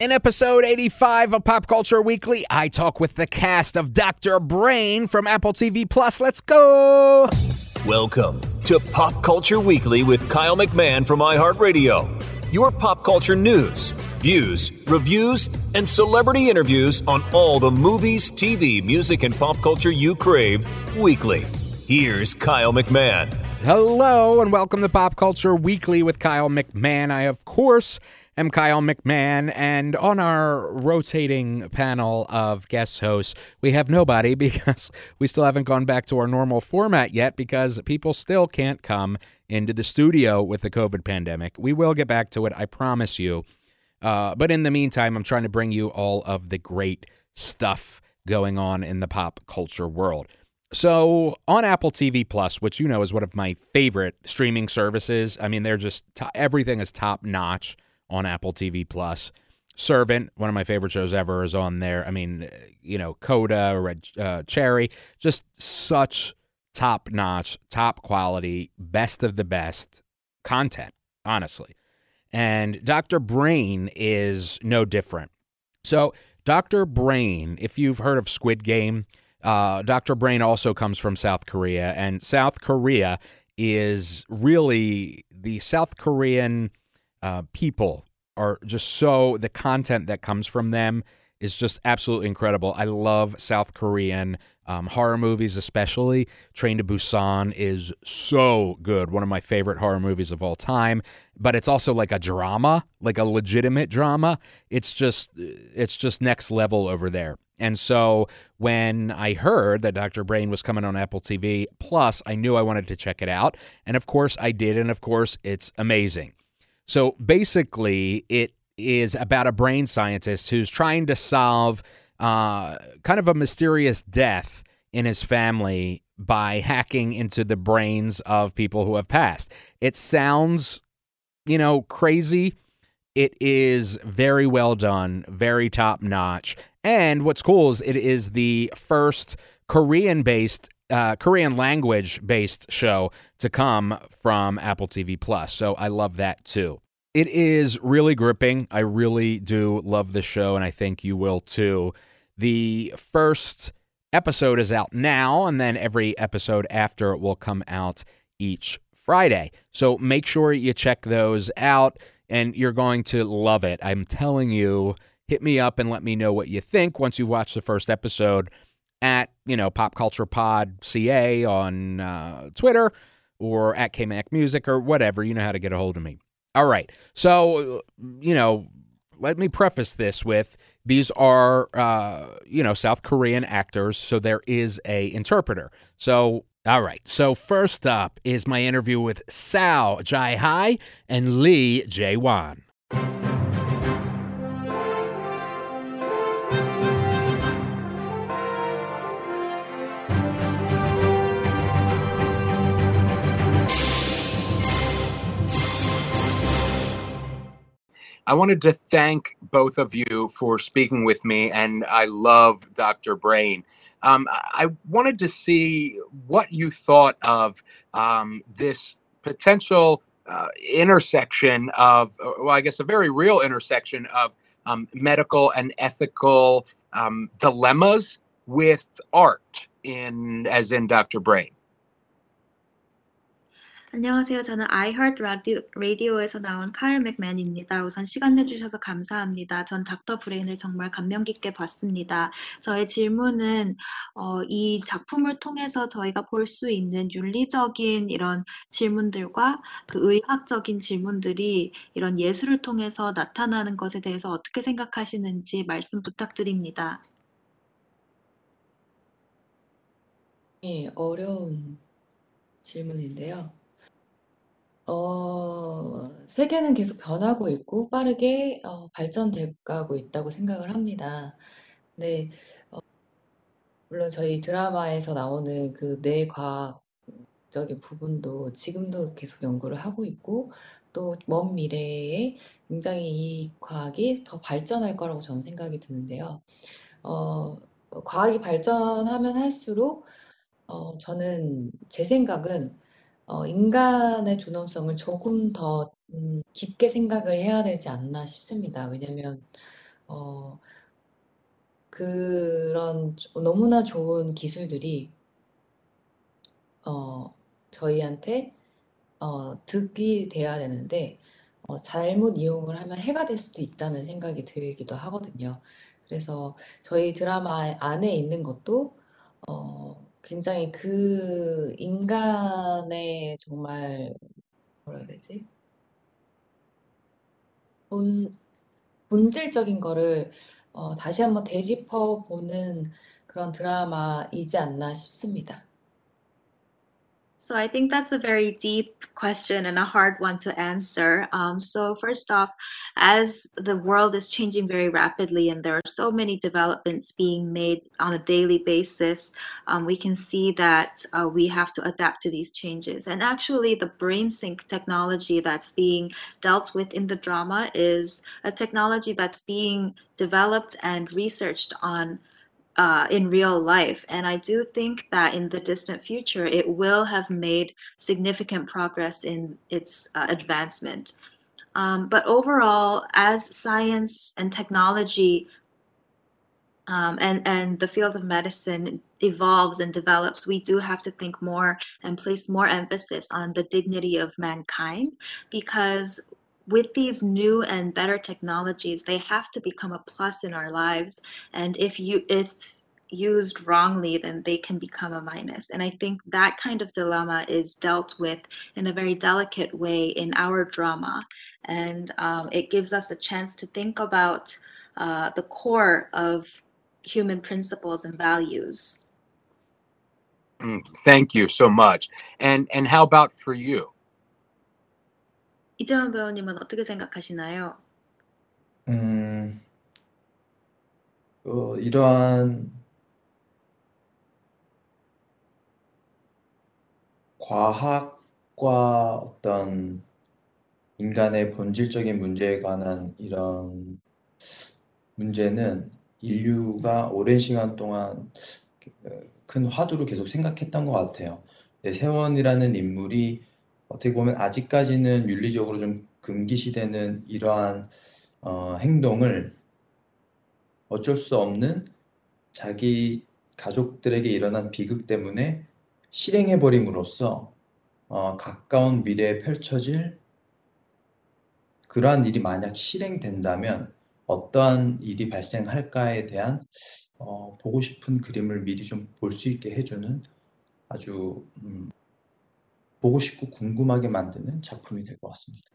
In episode 85 of Pop Culture Weekly, I talk with the cast of Dr. Brain from Apple TV Plus. Let's go! Welcome to Pop Culture Weekly with Kyle McMahon from iHeartRadio. Your pop culture news, views, reviews, and celebrity interviews on all the movies, TV, music, and pop culture you crave weekly. Here's Kyle McMahon. Hello, and welcome to Pop Culture Weekly with Kyle McMahon. I, of course, am Kyle McMahon, and on our rotating panel of guest hosts, we have nobody because we still haven't gone back to our normal format yet because people still can't come into the studio with the COVID pandemic. We will get back to it, I promise you. But in the meantime, I'm trying to bring you all of the great stuff going on in the pop culture world. So on Apple TV Plus, which you know is one of my favorite streaming services, I mean, they're just everything is top notch on Apple TV Plus. Servant, one of my favorite shows ever, is on there. I mean, you know, Coda, Red Cherry, just such top notch, top quality, best of the best content, honestly. And Dr. Brain is no different. So Dr. Brain, if you've heard of Squid Game, Dr. Brain also comes from South Korea, and South Korea is really the South Korean people are just so, the content that comes from them is just absolutely incredible. I love South Korean horror movies, especially. Train to Busan is so good. One of my favorite horror movies of all time. But it's also like a drama, like a legitimate drama. It's just next level over there. And so when I heard that Dr. Brain was coming on Apple TV Plus, I knew I wanted to check it out. And of course I did. And of course it's amazing. So basically it is about a brain scientist who's trying to solve kind of a mysterious death in his family by hacking into the brains of people who have passed. It sounds, you know, crazy. It is very well done, very top notch. And what's cool is it is the first Korean language-based show to come from Apple TV Plus. So I love that too. It is really gripping. I really do love the show, and I think you will too. The first episode is out now, and then every episode after will come out each Friday. So make sure you check those out, and you're going to love it. I'm telling you. Hit me up and let me know what you think once you've watched the first episode at, you know, Pop Culture Pod CA on Twitter or at KMacMusic or whatever. You know how to get a hold of me. All right. So, you know, let me preface this with these are, South Korean actors. So there is a interpreter. So, all right. So first up is my interview with Sao Jai-hai and Lee Jae-won. I wanted to thank both of you for speaking with me, and I love Dr. Brain. I wanted to see what you thought of this potential intersection of, well, I guess a very real intersection of medical and ethical dilemmas with art, as in Dr. Brain. 안녕하세요. 저는 iHeart 라디오에서 나온 카일 맥맨입니다. 우선 시간 내주셔서 감사합니다. 전 닥터 브레인을 정말 감명 깊게 봤습니다. 저의 질문은 이 작품을 통해서 저희가 볼 수 있는 윤리적인 이런 질문들과 그 의학적인 질문들이 이런 예술을 통해서 나타나는 것에 대해서 어떻게 생각하시는지 말씀 부탁드립니다. 예, 어려운 질문인데요. 세계는 계속 변하고 있고 빠르게 발전돼 가고 있다고 생각을 합니다. 네, 물론 저희 드라마에서 나오는 그 뇌과학적인 부분도 지금도 계속 연구를 하고 있고 또 먼 미래에 굉장히 이 과학이 더 발전할 거라고 저는 생각이 드는데요. 과학이 발전하면 할수록 저는 제 생각은 인간의 존엄성을 조금 더 깊게 생각을 해야 되지 않나 싶습니다. 왜냐면 그런 너무나 좋은 기술들이 저희한테 득이 돼야 되는데 잘못 이용을 하면 해가 될 수도 있다는 생각이 들기도 하거든요. 그래서 저희 드라마 안에 있는 것도 굉장히 그 인간의 정말 뭐라 해야 되지? 본질적인 거를 다시 한번 되짚어 보는 그런 드라마이지 않나 싶습니다. So I think that's a very deep question and a hard one to answer. So first off, as the world is changing very rapidly and there are so many developments being made on a daily basis, we can see that we have to adapt to these changes. And actually, the brain sync technology that's being dealt with in the drama is a technology that's being developed and researched on in real life. And I do think that in the distant future, it will have made significant progress in its advancement. But overall, as science and technology and the field of medicine evolves and develops, we do have to think more and place more emphasis on the dignity of mankind, because with these new and better technologies, they have to become a plus in our lives. And if used wrongly, then they can become a minus. And I think that kind of dilemma is dealt with in a very delicate way in our drama. And it gives us a chance to think about the core of human principles and values. Thank you so much. And how about for you? 이재원 배우님은 어떻게 생각하시나요? 이러한 과학과 어떤 인간의 본질적인 문제에 관한 이런 문제는 인류가 오랜 시간 동안 큰 화두로 계속 생각했던 것 같아요. 세원이라는 인물이 어떻게 보면 아직까지는 윤리적으로 좀 금기시되는 이러한 행동을 어쩔 수 없는 자기 가족들에게 일어난 비극 때문에 실행해버림으로써 가까운 미래에 펼쳐질 그러한 일이 만약 실행된다면 어떠한 일이 발생할까에 대한 보고 싶은 그림을 미리 좀 볼 수 있게 해주는 아주 보고 싶고 궁금하게 만드는 작품이 될 것 같습니다.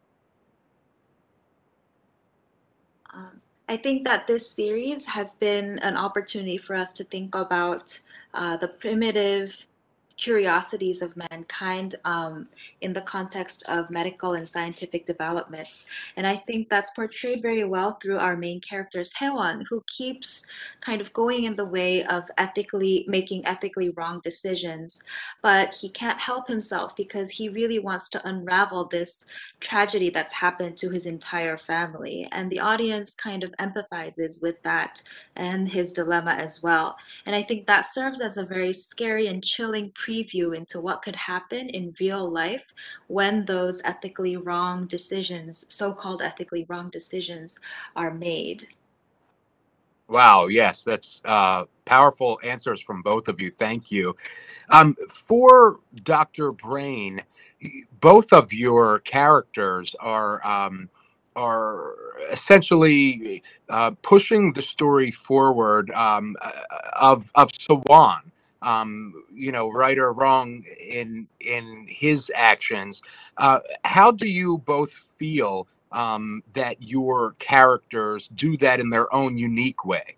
I think that this series has been an opportunity for us to think about the primitive curiosities of mankind in the context of medical and scientific developments. And I think that's portrayed very well through our main character, Sewon, who keeps kind of going in the way of making ethically wrong decisions. But he can't help himself because he really wants to unravel this tragedy that's happened to his entire family. And the audience kind of empathizes with that and his dilemma as well. And I think that serves as a very scary and chilling preview into what could happen in real life when those ethically wrong decisions, so-called ethically wrong decisions, are made. Wow, yes, that's powerful answers from both of you. Thank you. For Dr. Brain, both of your characters are essentially pushing the story forward of Sawan. Right or wrong in his actions. How do you both feel that your characters do that in their own unique way?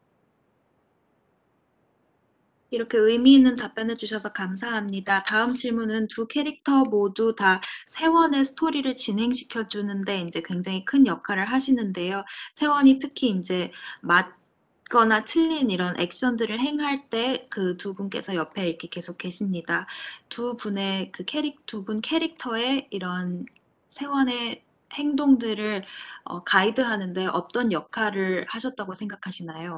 이렇게 의미 있는 답변해 주셔서 감사합니다. 다음 질문은 두 캐릭터 모두 다 세원의 스토리를 진행시켜 주는데 이제 굉장히 큰 역할을 하시는데요. 세원이 특히 이제 맞거나 틀린 이런 액션들을 행할 때 그 두 분께서 옆에 이렇게 계속 계십니다. 두 분 캐릭터의 이런 세원의 행동들을 가이드하는데 어떤 역할을 하셨다고 생각하시나요?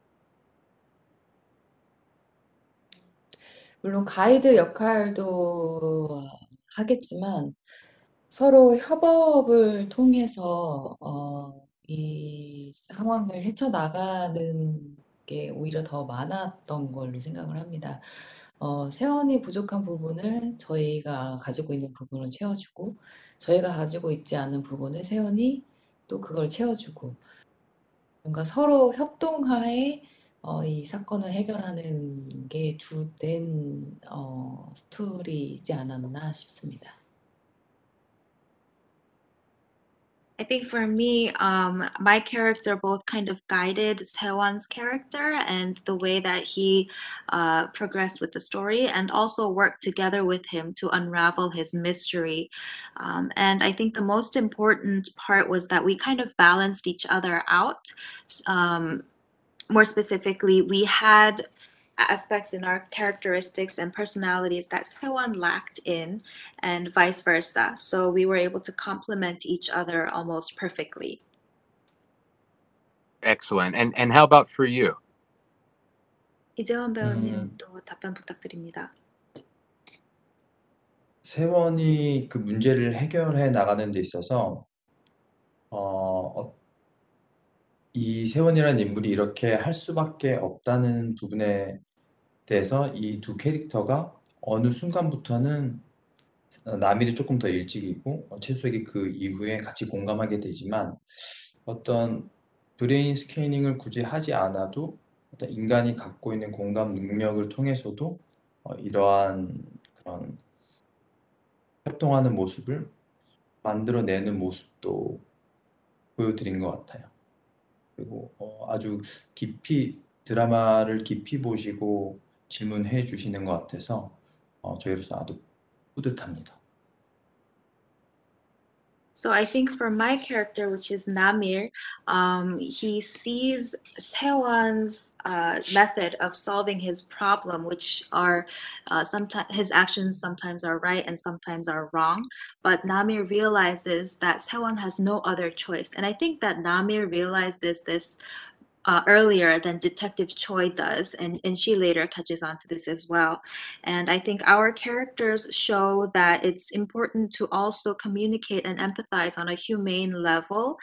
물론 가이드 역할도 하겠지만 서로 협업을 통해서 이 상황을 헤쳐나가는 게 오히려 더 많았던 걸로 생각을 합니다. 세원이 부족한 부분을 저희가 가지고 있는 부분을 채워주고, 저희가 가지고 있지 않은 부분을 세원이 또 그걸 채워주고, 뭔가 서로 협동하에 이 사건을 해결하는 게 주된 스토리이지 않았나 싶습니다. I think for me, my character both kind of guided Sewon's character and the way that he progressed with the story, and also worked together with him to unravel his mystery. And I think the most important part was that we kind of balanced each other out. More specifically, we had aspects in our characteristics and personalities that Sewon lacked in, and vice versa. So we were able to complement each other almost perfectly. Excellent. And how about for you? 이재원 배우님도 답변 부탁드립니다. 세원이 그 문제를 해결해 나가는 데 있어서 이 세원이라는 인물이 이렇게 할 수밖에 없다는 부분에 대해서 이 두 캐릭터가 어느 순간부터는 나밀이 조금 더 일찍이고 채수에게 그 이후에 같이 공감하게 되지만 어떤 브레인 스캐닝을 굳이 하지 않아도 어떤 인간이 갖고 있는 공감 능력을 통해서도 이러한 그런 협동하는 모습을 만들어내는 모습도 보여드린 것 같아요. 그리고 아주 깊이 드라마를 깊이 보시고 질문해 주시는 것 같아서 저희로서 아주 뿌듯합니다. So I think for my character, which is Namir, he sees Sewon's method of solving his problem, which are sometimes his actions sometimes are right and sometimes are wrong. But Namir realizes that Sewon has no other choice, and I think that Namir realized this earlier than Detective Choi does, and she later catches on to this as well. And I think our characters show that it's important to also communicate and empathize on a humane level,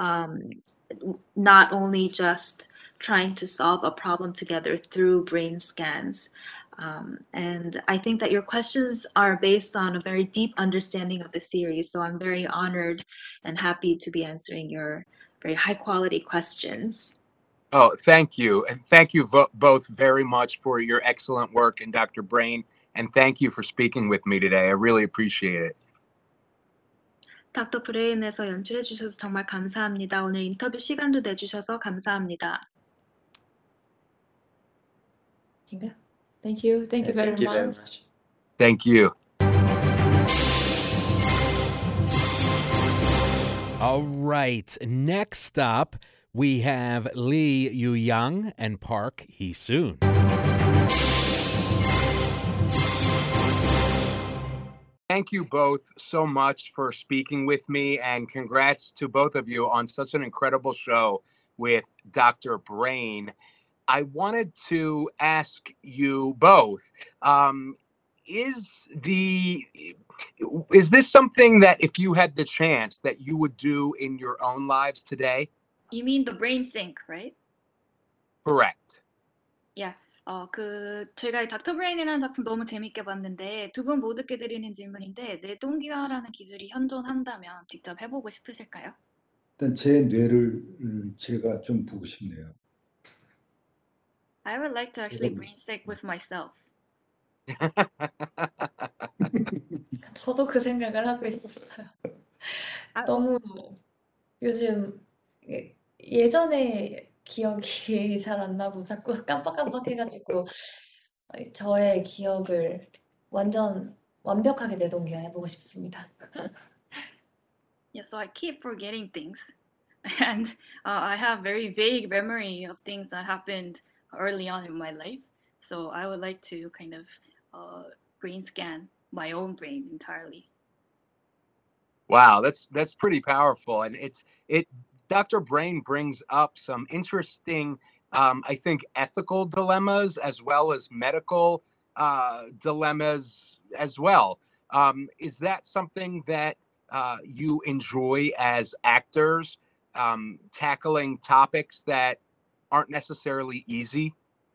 not only just trying to solve a problem together through brain scans. And I think that your questions are based on a very deep understanding of the series, so I'm very honored and happy to be answering your very high quality questions. Oh, thank you. And thank you both very much for your excellent work in Dr. Brain. And thank you for speaking with me today. I really appreciate it. 닥터 브레인에서 연출해 주셔서 정말 감사합니다. 오늘 인터뷰 시간도 내주셔서 감사합니다. 진짜? Thank you. Thank you very much. Thank you. All right. Next up, we have Lee Yu-young and Park Hee-soon. Thank you both so much for speaking with me, and congrats to both of you on such an incredible show with Dr. Brain. I wanted to ask you both, is this something that if you had the chance that you would do in your own lives today? You mean the brain sync, right? Correct. Yeah. 제가 이 닥터 브레인이라는 작품 너무 재밌게 봤는데 두 분 모두께 드리는 질문인데 뇌동기화라는 기술이 현존한다면 직접 해보고 싶으실까요? 일단 제 뇌를 제가 좀 보고 싶네요. I would like to actually brain sync with myself. 저도 그 생각을 하고 있었어요. 너무 요즘 예전에 기억이 잘 안 나고 자꾸 깜빡깜빡해가지고 저의 기억을 완벽하게 뇌동기화 해보고 싶습니다. Yeah, so I keep forgetting things, and I have very vague memory of things that happened early on in my life. So I would like to kind of brain scan my own brain entirely. Wow, that's pretty powerful, and Dr. Brain brings up some interesting, I think, ethical dilemmas as well as medical dilemmas as well. Is that something that you enjoy as actors, tackling topics that aren't necessarily easy.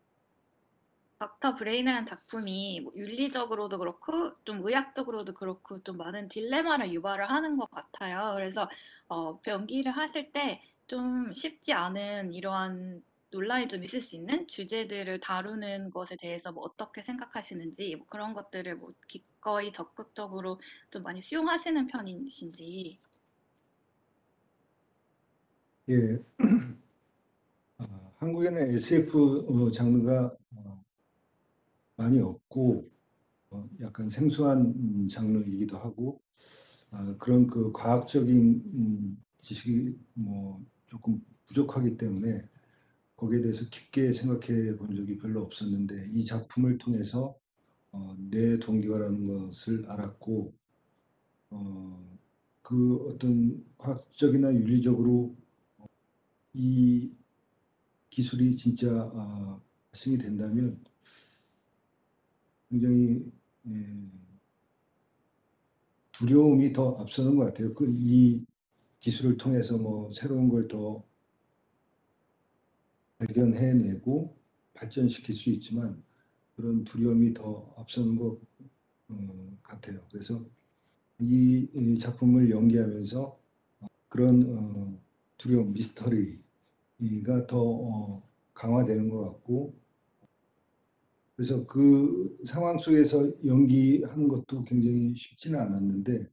닥터 브레인이라는 작품이 뭐 윤리적으로도 그렇고 좀 의학적으로도 그렇고 좀 많은 딜레마를 유발을 하는 것 같아요. 그래서 연기를 하실 때 좀 쉽지 않은 이러한 논란이 좀 있을 수 있는 주제들을 다루는 것에 대해서 뭐 어떻게 생각하시는지 뭐 그런 것들을 뭐 기꺼이 적극적으로 좀 많이 수용하시는 편이신지. 예, 한국에는 SF 장르가 많이 없고 약간 생소한 장르이기도 하고 그런 그 과학적인 지식이 뭐 조금 부족하기 때문에 거기에 대해서 깊게 생각해 본 적이 별로 없었는데 이 작품을 통해서 뇌 동기화라는 것을 알았고 그 어떤 과학적이나 윤리적으로 이 기술이 진짜 발생이 된다면 굉장히 두려움이 더 앞서는 것 같아요. 이 기술을 통해서 뭐 새로운 걸 더 발견해내고 발전시킬 수 있지만 그런 두려움이 더 앞서는 것 같아요. 그래서 이 작품을 연기하면서 그런 두려움, 미스터리가 더 강화되는 것 같고 그래서 그 상황 속에서 연기하는 것도 굉장히 쉽지는 않았는데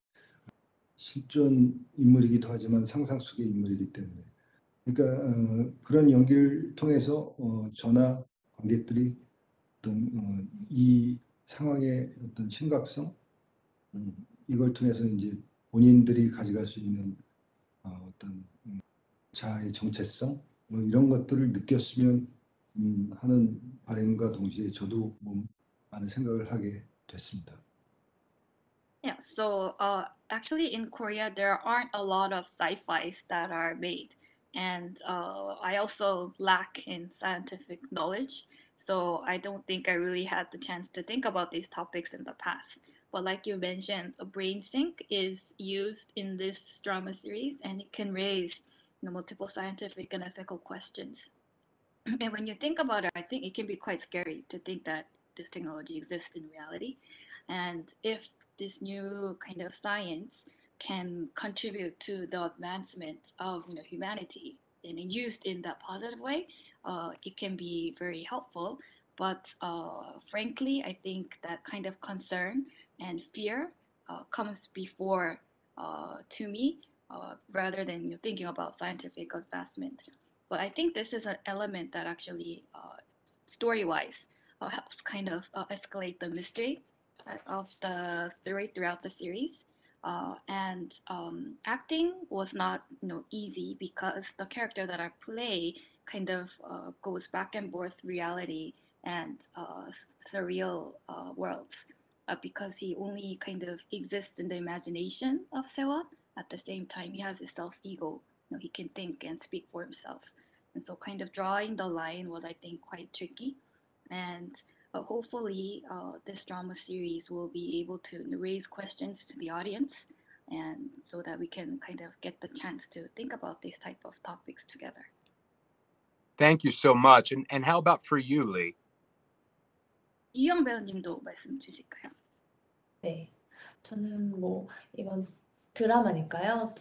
실존 인물이기도 하지만 상상 속의 인물이기 때문에 그러니까 그런 연기를 통해서 저나 관객들이 어떤 이 상황의 어떤 심각성 이걸 통해서 이제 본인들이 가져갈 수 있는 어떤 자아의 정체성 뭐 이런 것들을 느꼈으면 하는 바람과 동시에 저도 뭐 많은 생각을 하게 됐습니다. Yeah, so actually in Korea there aren't a lot of sci-fis that are made, and I also lack in scientific knowledge, so I don't think I really had the chance to think about these topics in the past. But like you mentioned, a brain sync is used in this drama series, and it can raise multiple scientific and ethical questions. And when you think about it, I think it can be quite scary to think that this technology exists in reality. And if this new kind of science can contribute to the advancement of humanity and used in that positive way, it can be very helpful. But frankly, I think that kind of concern and fear comes before to me rather than thinking about scientific advancement. But I think this is an element that actually, story-wise, helps kind of escalate the mystery of the story throughout the series. And acting was not easy because the character that I play kind of goes back and forth reality and surreal worlds because he only kind of exists in the imagination of Sewa. At the same time, he has his self-ego. He can think and speak for himself. And so kind of drawing the line was, I think, quite tricky. And hopefully this drama series will be able to raise questions to the audience and so that we can kind of get the chance to think about these type of topics together. Thank you so much. And how about for you, Lee? 유영 배우님도 말씀 주실까요? 네, 저는 뭐 이건 드라마니까요.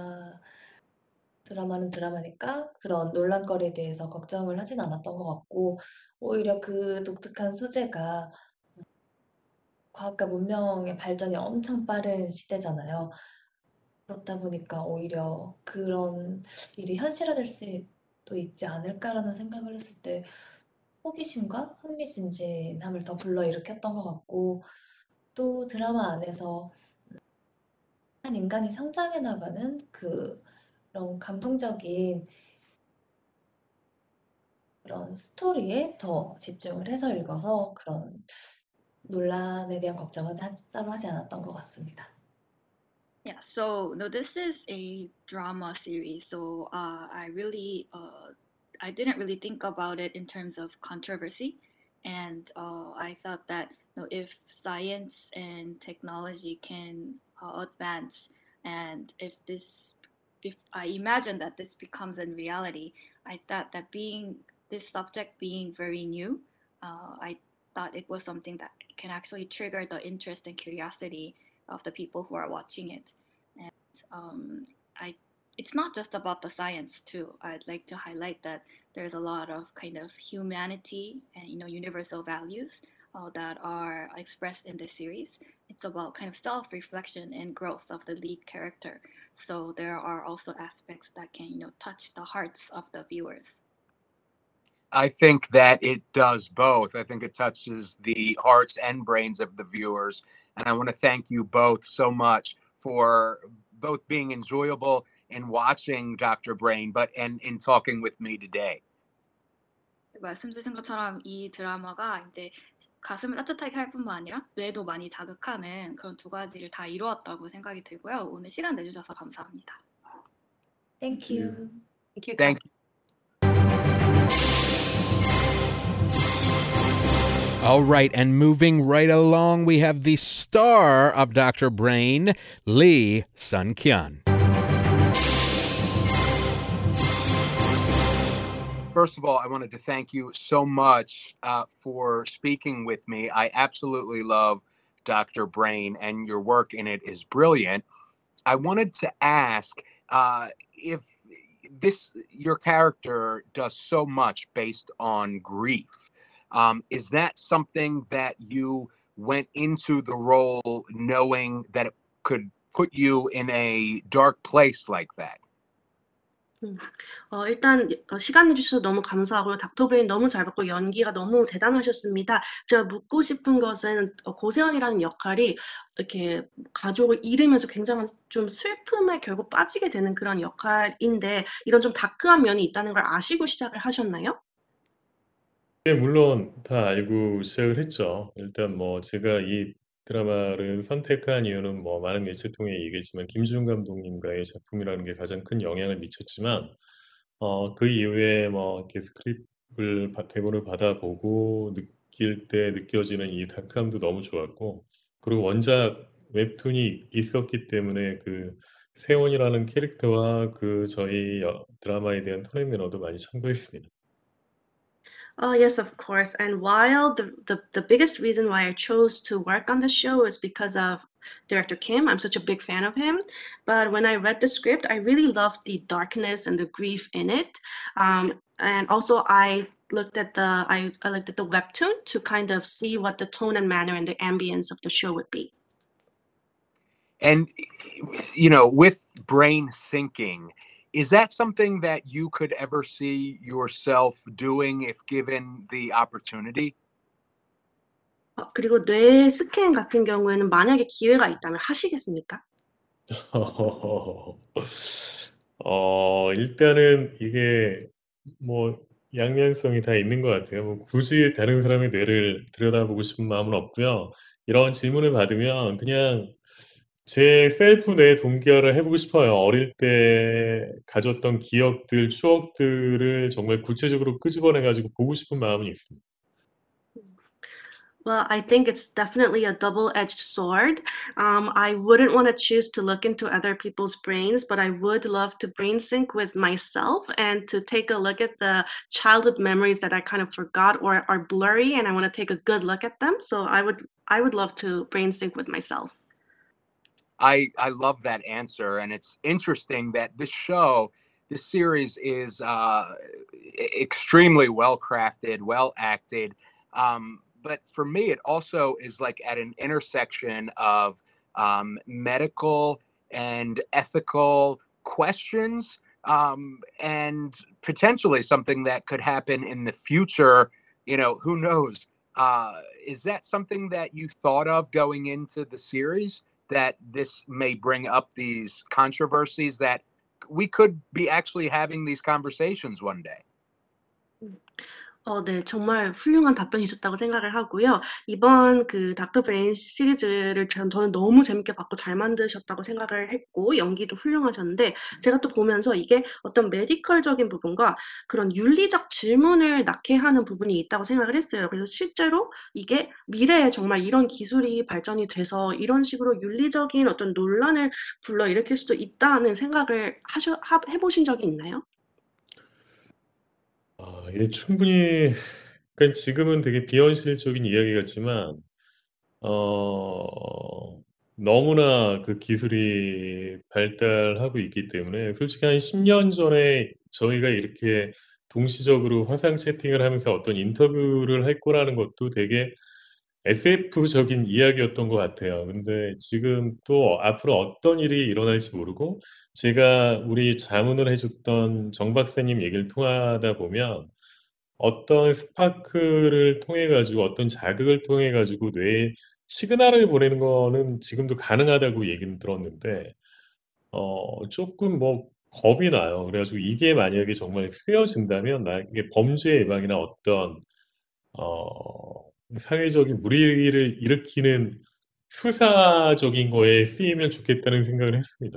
드라마는 드라마니까 그런 논란거리에 대해서 걱정을 하진 않았던 것 같고 오히려 그 독특한 소재가 과학과 문명의 발전이 엄청 빠른 시대잖아요. 그렇다 보니까 오히려 그런 일이 현실화될 수도 있지 않을까라는 생각을 했을 때 호기심과 흥미진진함을 더 불러일으켰던 것 같고 또 드라마 안에서 한 인간이 성장해 나가는 그런 감동적인 그런 스토리에 더 집중을 해서 읽어서 그런 논란에 대한 걱정은 따로 하지 않았던 것 같습니다. Yeah, so no, this is a drama series, so I didn't really think about it in terms of controversy, and I thought that if science and technology can advance, and if this if I imagine that this becomes a reality, I thought that this subject being very new, I thought it was something that can actually trigger the interest and curiosity of the people who are watching it. And I it's not just about the science too. I'd like to highlight that there's a lot of kind of humanity and universal values that are expressed in this series. It's about kind of self-reflection and growth of the lead character. So there are also aspects that can touch the hearts of the viewers. I think that it does both. I think it touches the hearts and brains of the viewers. And I want to thank you both so much for both being enjoyable in watching Dr. Brain, and in talking with me today. 말씀 주신 것처럼 이 드라마가 이제 가슴을 따뜻하게 할 뿐만 아니라 뇌도 많이 자극하는 그런 두 가지를 다 이루었다고 생각이 들고요. 오늘 시간 내주셔서 감사합니다. Thank you. Thank you. Thank you. All right, and moving right along, we have the star of Dr. Brain, Lee Sun-kyun. First of all, I wanted to thank you so much for speaking with me. I absolutely love Dr. Brain, and your work in it is brilliant. I wanted to ask if your character does so much based on grief. Is that something that you went into the role knowing that it could put you in a dark place like that? 일단 시간 내주셔서 너무 감사하고요. 닥터 브레인 너무 잘 봤고 연기가 너무 대단하셨습니다. 제가 묻고 싶은 것은 고세연이라는 역할이 이렇게 가족을 잃으면서 굉장한 좀 슬픔에 결국 빠지게 되는 그런 역할인데 이런 좀 다크한 면이 있다는 걸 아시고 시작을 하셨나요? 네, 물론 다 알고 시작을 했죠. 일단 제가 이 드라마를 선택한 이유는 많은 매체 통해 얘기했지만 김주훈 감독님과의 작품이라는 게 가장 큰 영향을 미쳤지만 그 이후에 이렇게 스크립트를 대본을 받아보고 느낄 때 느껴지는 이 다크함도 너무 좋았고 그리고 원작 웹툰이 있었기 때문에 그 세원이라는 캐릭터와 그 저희 드라마에 대한 톤 앤 매너도 많이 참고했습니다. Yes, of course. And while the biggest reason why I chose to work on the show is because of director Kim. I'm such a big fan of him. But when I read the script, I really loved the darkness and the grief in it. And also I looked at I looked at the webtoon to kind of see what the tone and manner and the ambience of the show would be. And, with brain syncing, is that something that you could ever see yourself doing if given the opportunity? 그리고 뇌 스캔 같은 경우에는 만약에 기회가 있다면 하시겠습니까? 일단은 이게 양면성이 다 있는 것 같아요. 굳이 다른 사람의 뇌를 들여다보고 싶은 마음은 없고요. 이런 질문을 받으면 그냥 제 셀프 뇌 동기화를 해보고 싶어요. 어릴 때 가졌던 기억들, 추억들을 정말 구체적으로 끄집어내가지고 보고 싶은 마음이 있습니다. Well, I think it's definitely a double-edged sword. I wouldn't want to choose to look into other people's brains, but I would love to brain sync with myself and to take a look at the childhood memories that I kind of forgot or are blurry, and I want to take a good look at them. So I would love to brain sync with myself. I love that answer, and it's interesting that this series is extremely well crafted, well acted. But for me, it also is like at an intersection of medical and ethical questions, and potentially something that could happen in the future. Who knows? Is that something that you thought of going into the series, that this may bring up these controversies, that we could be actually having these conversations one day? 네. 정말 훌륭한 답변이셨다고 생각을 하고요. 이번 그 닥터 브레인 시리즈를 저는 너무 재밌게 봤고 잘 만드셨다고 생각을 했고 연기도 훌륭하셨는데 제가 또 보면서 이게 어떤 메디컬적인 부분과 그런 윤리적 질문을 낳게 하는 부분이 있다고 생각을 했어요. 그래서 실제로 이게 미래에 정말 이런 기술이 발전이 돼서 이런 식으로 윤리적인 어떤 논란을 불러일으킬 수도 있다는 생각을 해 보신 적이 있나요? 예, 충분히 그러니까 지금은 되게 비현실적인 이야기 같지만 어 너무나 그 기술이 발달하고 있기 때문에 솔직히 한 10년 전에 저희가 이렇게 동시적으로 화상 채팅을 하면서 어떤 인터뷰를 할 거라는 것도 되게 SF적인 이야기였던 것 같아요. 근데 지금 또 앞으로 어떤 일이 일어날지 모르고 제가 우리 자문을 해 줬던 정 박사님 얘기를 통하다 보면 어떤 스파크를 통해 가지고 어떤 자극을 통해 가지고 뇌에 시그널을 보내는 거는 지금도 가능하다고 얘기는 들었는데 쪼끔 뭐 겁이 나요. 그래 가지고 이게 만약에 정말 쓰여진다면 나에게 범죄 예방이나 어떤 사회적인 물의를 일으키는 수사적인 거에 쓰이면 좋겠다는 생각을 했습니다.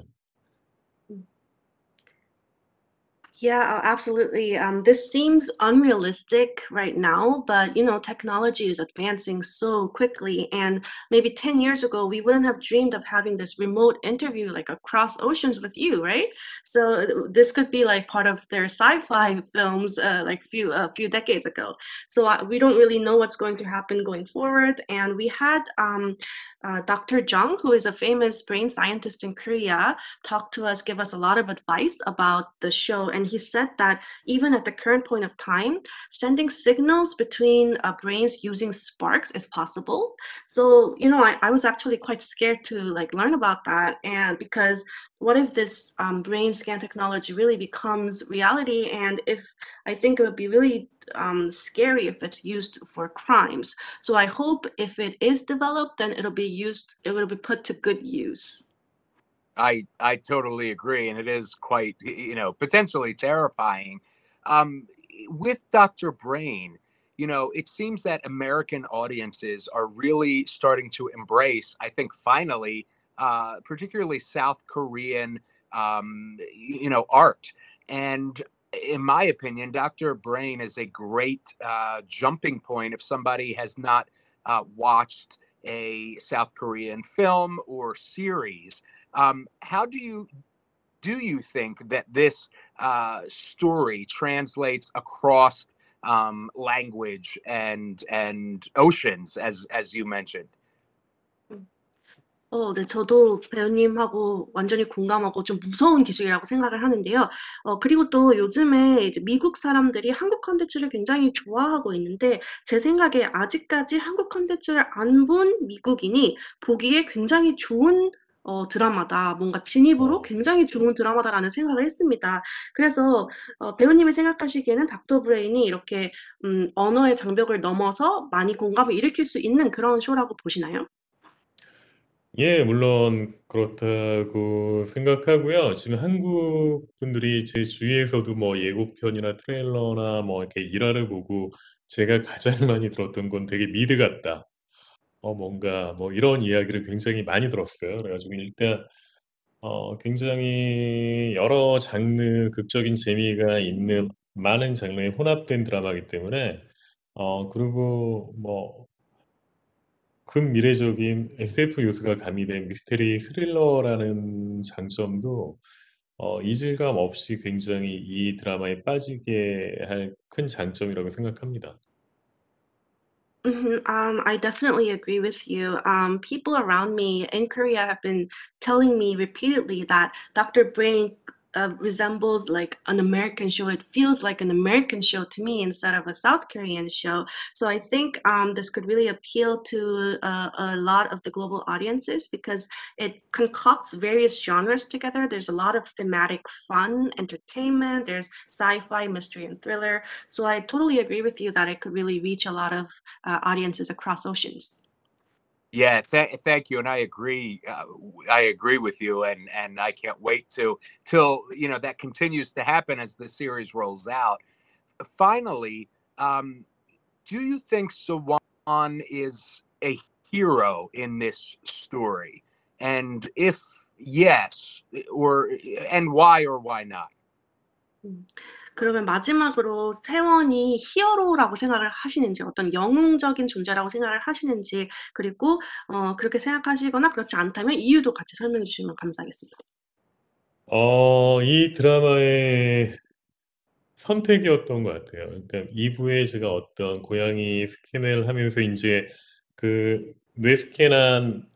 Yeah, absolutely. This seems unrealistic right now, but technology is advancing so quickly. And maybe 10 years ago, we wouldn't have dreamed of having this remote interview like across oceans with you, right? So this could be like part of their sci-fi films, like a few decades ago. So we don't really know what's going to happen going forward. And we had Dr. Jung, who is a famous brain scientist in Korea, talk to us, give us a lot of advice about the show. And he said that even at the current point of time, sending signals between brains using sparks is possible. So, I was actually quite scared to like learn about that. And because what if this brain scan technology really becomes reality? And if I think it would be really scary if it's used for crimes. So I hope if it is developed, then it will be put to good use. I totally agree, and it is quite, potentially terrifying. Um, with Dr. Brain, it seems that American audiences are really starting to embrace, I think, finally, particularly South Korean, art. And in my opinion, Dr. Brain is a great jumping point if somebody has not watched a South Korean film or series. How do you think that this story translates across language and oceans, as you mentioned? 네. 저도 배우님하고 완전히 공감하고 좀 무서운 기술이라고 생각을 하는데요. 그리고 또 요즘에 이제 미국 사람들이 한국 콘텐츠를 굉장히 좋아하고 있는데 제 생각에 아직까지 한국 콘텐츠를 안 본 미국인이 보기에 굉장히 좋은 드라마다. 뭔가 진입으로 어. 굉장히 좋은 드라마다라는 생각을 했습니다. 그래서 배우님이 생각하시기에는 닥터 브레인이 이렇게 언어의 장벽을 넘어서 많이 공감을 일으킬 수 있는 그런 쇼라고 보시나요? 예, 물론 그렇다고 생각하고요. 지금 한국 분들이 제 주위에서도 뭐 예고편이나 트레일러나 뭐 이렇게 일화를 보고 제가 가장 많이 들었던 건 되게 미드 같다. 뭔가 뭐 이런 이야기를 굉장히 많이 들었어요. 그래 가지고 일단 굉장히 여러 장르 극적인 재미가 있는 많은 장르의 혼합된 드라마이기 때문에 그리고 뭐 근미래적인 SF 요소가 가미된 미스테리 스릴러라는 장점도 이질감 없이 굉장히 이 드라마에 빠지게 할 큰 장점이라고 생각합니다. I definitely agree with you. People around me in Korea have been telling me repeatedly that Dr. Brain resembles like an American show. It feels like an American show to me instead of a South Korean show. So I think this could really appeal to a lot of the global audiences because it concocts various genres together. There's a lot of thematic fun, entertainment. There's sci-fi, mystery, and thriller. So I totally agree with you that it could really reach a lot of audiences across oceans. Yeah, thank you, and I agree. I agree with you, and I can't wait till that continues to happen as the series rolls out. Finally, Do you think Sawan is a hero in this story? And if yes, and why or why not? 그러면 마지막으로 세원이 히어로라고 생각을 하시는지, 어떤 영웅적인 존재라고 생각을 하시는지, 그리고 그렇게 생각하시거나 그렇지 않다면 이유도 같이 설명해 주시면 감사하겠습니다. 이 드라마의 선택이었던 것 같아요. 그러니까 2부에 제가 어떤 고양이 스캔을 하면서 이제 그 뇌스캔한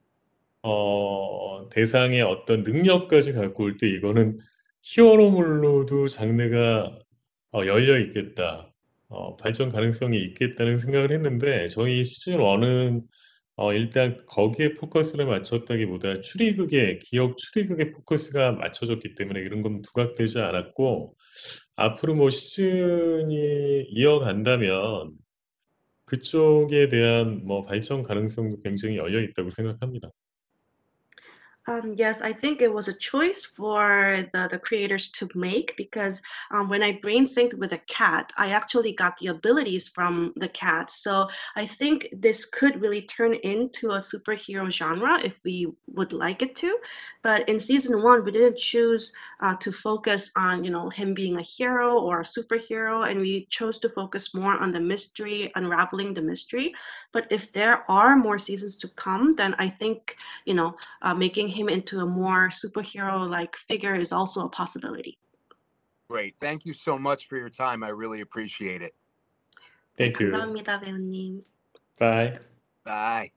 대상의 어떤 능력까지 갖고 올 때 이거는 히어로물로도 장르가 열려 있겠다, 발전 가능성이 있겠다는 생각을 했는데, 저희 시즌 1은 일단 거기에 포커스를 맞췄다기보다 기억 추리극에 포커스가 맞춰졌기 때문에 이런 건 부각되지 않았고, 앞으로 뭐 시즌이 이어간다면 그쪽에 대한 뭐 발전 가능성도 굉장히 열려 있다고 생각합니다. Yes, I think it was a choice for the creators to make because when I brain synced with a cat, I actually got the abilities from the cat. So I think this could really turn into a superhero genre if we would like it to. But in season 1, we didn't choose to focus on, him being a hero or a superhero, and we chose to focus more on the mystery, unraveling the mystery. But if there are more seasons to come, then I think, making him into a more superhero-like figure is also a possibility. Great. Thank you so much for your time. I really appreciate it. Thank you. 감사합니다, 배우님. Bye. Bye.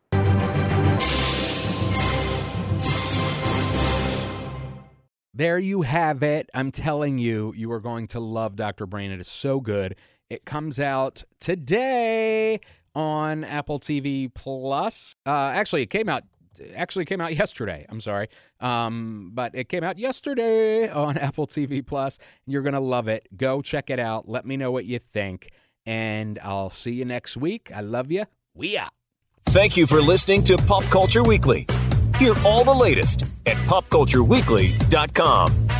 There you have it. I'm telling you, you are going to love Dr. Brain. It is so good. It comes out today on Apple TV Plus. Actually, it came out yesterday. I'm sorry. But it came out yesterday on Apple TV Plus. You're going to love it. Go check it out. Let me know what you think. And I'll see you next week. I love you. We out. Thank you for listening to Pop Culture Weekly. Hear all the latest at popcultureweekly.com.